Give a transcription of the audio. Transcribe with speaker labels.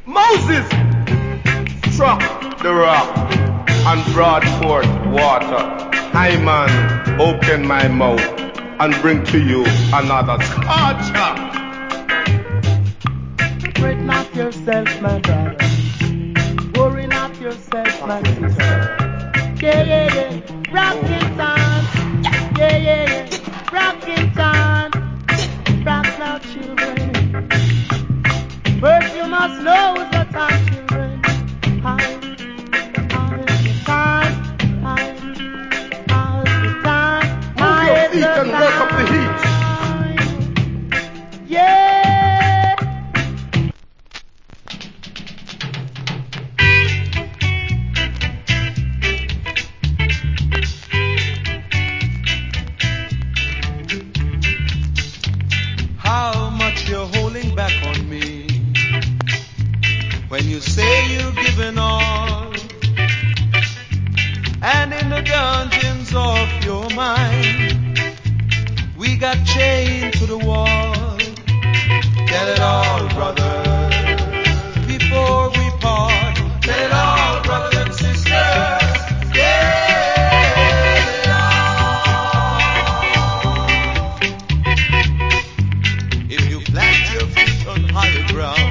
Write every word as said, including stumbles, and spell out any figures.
Speaker 1: Moses struck the rock and brought forth water. I man, open my mouth and bring to you another scorcher.
Speaker 2: Fret not yourself, my brother. Worry not yourself, my sister. Yeah, yeah, yeah. Rockin' time. Yeah, yeah, yeah. Rockin' time. Rock now, children. First you must know the time, children. Time, time is the time. Time, time is the time.
Speaker 1: Move your feet and work up the heat.
Speaker 2: Yeah.
Speaker 3: How much you're holding back on me when you say you're giving all, and in the dungeons of your mind we got chained to the wall. Tell it all.